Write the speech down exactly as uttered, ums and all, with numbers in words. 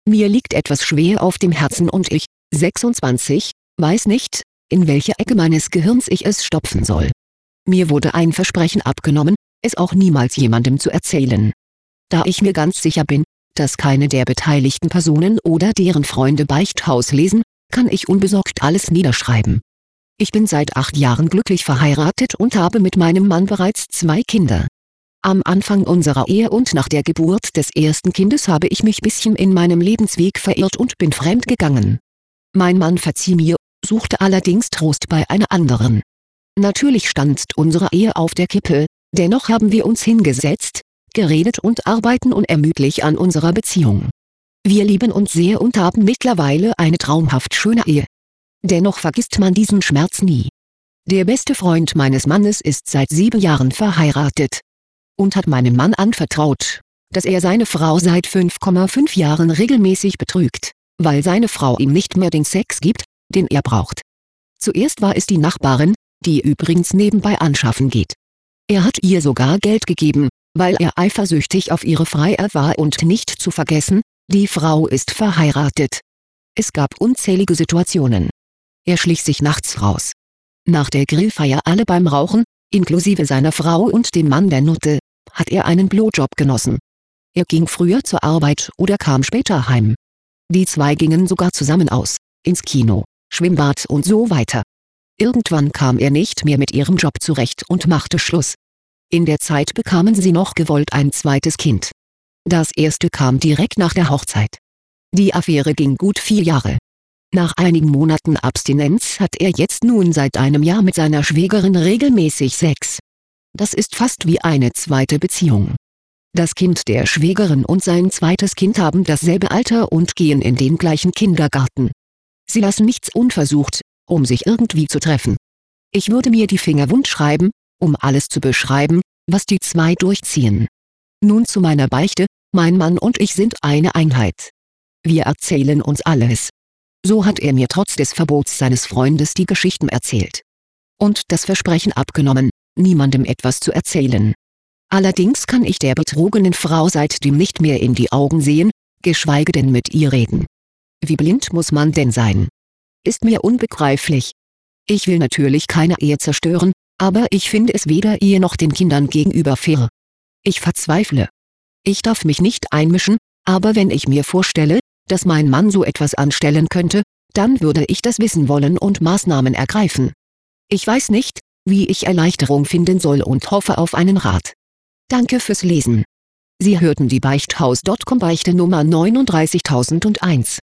Mir liegt etwas schwer auf dem Herzen und ich, sechsundzwanzig, weiß nicht, in welche Ecke meines Gehirns ich es stopfen soll. Mir wurde ein Versprechen abgenommen, es auch niemals jemandem zu erzählen. Da ich mir ganz sicher bin, dass keine der beteiligten Personen oder deren Freunde Beichthaus lesen, kann ich unbesorgt alles niederschreiben. Ich bin seit acht Jahren glücklich verheiratet und habe mit meinem Mann bereits zwei Kinder. Am Anfang unserer Ehe und nach der Geburt des ersten Kindes habe ich mich bisschen in meinem Lebensweg verirrt und bin fremd gegangen. Mein Mann verzieh mir, suchte allerdings Trost bei einer anderen. Natürlich stand unsere Ehe auf der Kippe, dennoch haben wir uns hingesetzt, geredet und arbeiten unermüdlich an unserer Beziehung. Wir lieben uns sehr und haben mittlerweile eine traumhaft schöne Ehe. Dennoch vergisst man diesen Schmerz nie. Der beste Freund meines Mannes ist seit sieben Jahren verheiratet und hat meinem Mann anvertraut, dass er seine Frau seit fünf Komma fünf Jahren regelmäßig betrügt, weil seine Frau ihm nicht mehr den Sex gibt, den er braucht. Zuerst war es die Nachbarin, die übrigens nebenbei anschaffen geht. Er hat ihr sogar Geld gegeben, weil er eifersüchtig auf ihre Freier war und nicht zu vergessen, die Frau ist verheiratet. Es gab unzählige Situationen. Er schlich sich nachts raus. Nach der Grillfeier alle beim Rauchen, inklusive seiner Frau und dem Mann der Nutte, hat er einen Blowjob genossen. Er ging früher zur Arbeit oder kam später heim. Die zwei gingen sogar zusammen aus, ins Kino, Schwimmbad und so weiter. Irgendwann kam er nicht mehr mit ihrem Job zurecht und machte Schluss. In der Zeit bekamen sie noch gewollt ein zweites Kind. Das erste kam direkt nach der Hochzeit. Die Affäre ging gut vier Jahre. Nach einigen Monaten Abstinenz hat er jetzt nun seit einem Jahr mit seiner Schwägerin regelmäßig Sex. Das ist fast wie eine zweite Beziehung. Das Kind der Schwägerin und sein zweites Kind haben dasselbe Alter und gehen in den gleichen Kindergarten. Sie lassen nichts unversucht, um sich irgendwie zu treffen. Ich würde mir die Finger wund schreiben, um alles zu beschreiben, was die zwei durchziehen. Nun zu meiner Beichte: Mein Mann und ich sind eine Einheit. Wir erzählen uns alles. So hat er mir trotz des Verbots seines Freundes die Geschichten erzählt. Und das Versprechen abgenommen, niemandem etwas zu erzählen. Allerdings kann ich der betrogenen Frau seitdem nicht mehr in die Augen sehen, geschweige denn mit ihr reden. Wie blind muss man denn sein? Ist mir unbegreiflich. Ich will natürlich keine Ehe zerstören, aber ich finde es weder ihr noch den Kindern gegenüber fair. Ich verzweifle. Ich darf mich nicht einmischen, aber wenn ich mir vorstelle, dass mein Mann so etwas anstellen könnte, dann würde ich das wissen wollen und Maßnahmen ergreifen. Ich weiß nicht, wie ich Erleichterung finden soll und hoffe auf einen Rat. Danke fürs Lesen. Sie hörten die Beichthaus Punkt com Beichte Nummer neununddreißigtausendeins.